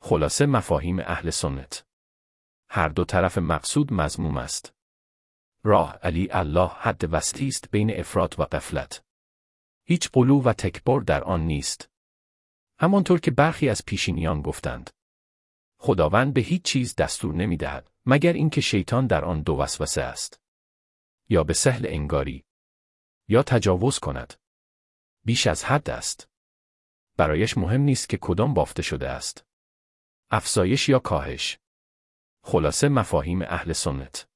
خلاصه مفاهیم اهل سنت. هر دو طرف مقصود مذموم است. راه علی الله حد وسطی است بین افراط و غفلت. هیچ غلو و تکبر در آن نیست. همانطور که برخی از پیشینیان گفتند. خداوند به هیچ چیز دستور نمی‌دهد مگر اینکه شیطان در آن دو وسوسه است. یا به سهل انگاری. یا تجاوز کند. بیش از حد است. برایش مهم نیست که کدام بافته شده است. افزایش یا کاهش. خلاصه مفاهیم اهل سنت.